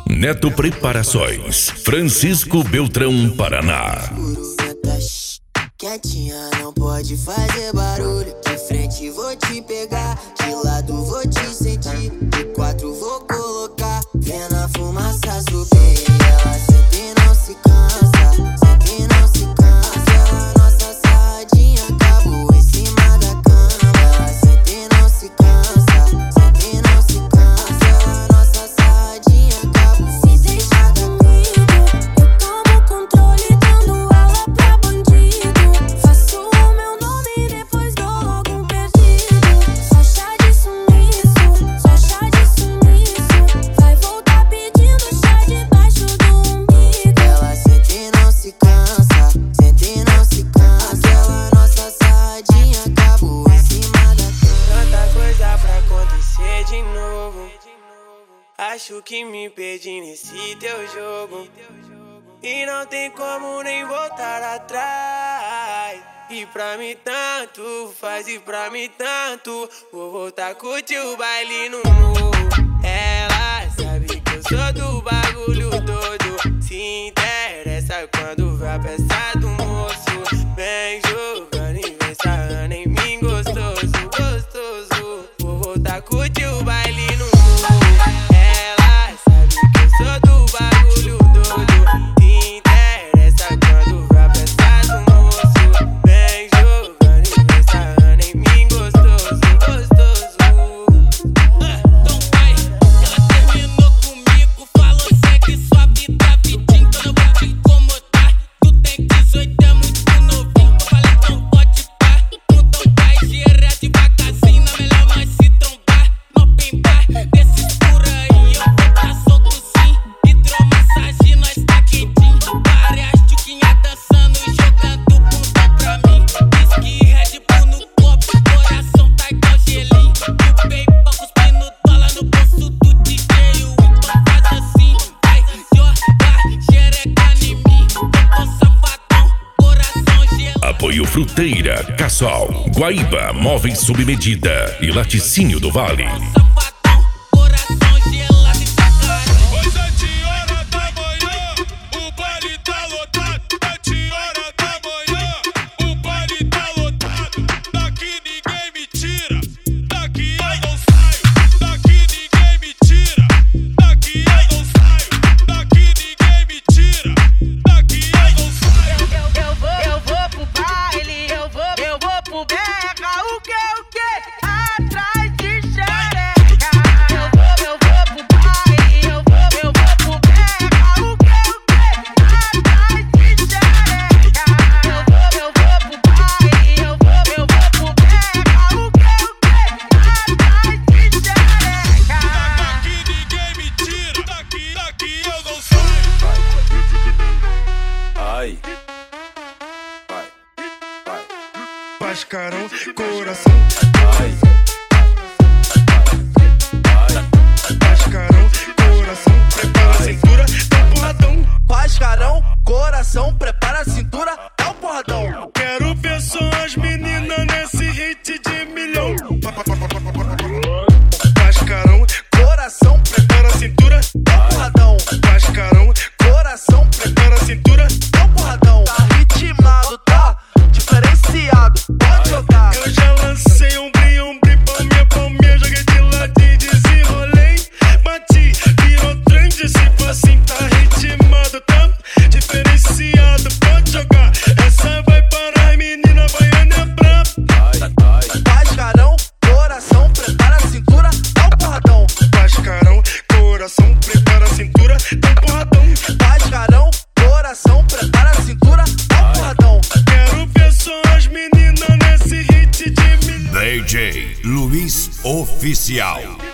Neto Preparações, Francisco Beltrão, Paraná. Quietinha, não pode fazer barulho. De frente vou te pegar, de lado vou te sentir, de quatro vou colocar. Vendo a fumaça subir, ela sente e não se cansa, sente e não se cansa. Nossa sarradinha acabou em cima da cama. Ela sente e não se cansa, sente e não se cansa. Nossa sarradinha acabou. Se deixar comigo, eu tomo o controle, dando ela pra bandido. Faço o meu nome e depois dou logo um perdido. Só chá de sumiço, só chá de sumiço. Vai voltar pedindo chá debaixo do umbigo. Ela sente e não se cansa, sente e não se cansa. Ela, nossa sarradinha acabou em cima da cama. Tanta coisa pra acontecer de novo. Acho que me perdi nesse teu jogo. E não tem como nem voltar atrás. E pra mim tanto faz, e pra mim tanto. Vou voltar a curtir o baile no morro. Ela sabe que eu sou do bagulho todo. Se interessa quando vê a peça do moço. Vem jogando e vem sarrando em mim gostoso, gostoso. Vou voltar a curtir o baile no morro. Ela sabe que eu sou do bagulho todo. Se interessa quando vê a peça do moço. Vem jogando e vem sarrando em mim gostoso, gostoso. Então vai, ela terminou comigo, falou segue sua vida vidinha, que eu não vou te incomodar. Tu tem 18, é muito novinho, eu falei não pode pá. Então vai, gira devagarzinho, na melhor nós se trombar. No pimbar, desses por aí eu vou tá solto sim. Hidromassagem, nós tá quentinho. Várias tchuquinhas dançando e jogando bundão pra mim. Whisky, Red Bull no copo, coração tá igual gelinho. E o PayPal cuspindo dólar no bolso do DJ. Então faz assim, vai jogar xereca em mim. Eu tô safadão, coração gelado. Apoio Fruteira, Cassol, Guaíba, Móveis sob medida e Laticínio do Vale. Safadão, coração gelado e sacanagem. Oi, 7h da manhã, o baile tá lotado. 7h da manhã, o baile tá lotado. Daqui ninguém me tira, daqui eu não saio. Daqui ninguém me tira, daqui eu não saio. Daqui ninguém me tira, daqui eu não saio. Eu vou pro baile, eu vou pro berra, o que? Atrás de xereca. Eu vou pro baile, eu vou pro berra, o que? Atrás de xereca. Eu vou pro baile, eu vou pro berra, o que? Atrás de xereca. Daqui ninguém me tira, daqui eu não saio. Ai, Mascarão, coração, ai, mascarão, coração, prepara a cintura, dá porradão. Mascarão, coração, prepara a cintura, dá um porradão. Quero ver só as meninas nesse hit de milhão. Mascarão, Coração, prepara a cintura. dá um porradão. Mascarão, Coração, prepara a cintura. dá um porradão. Tá ritmado, tá diferenciado, pode jogar. Eu já lancei um brim, palminha, joguei de ladinho, desenrolei, bati, virou trend, se for assim, tá ritmado, tá diferenciado, pode jogar. Essa vai parar, menina, baiana é braba. Mascarão, coração, prepara a cintura, dá um porradão. Mascarão, coração, prepara a cintura, dá um porradão. Mascarão, coração, prepara a cintura, dá um porradão. Quero ver só as meninas nesse hit de milhão. DJ Luiz Oficial.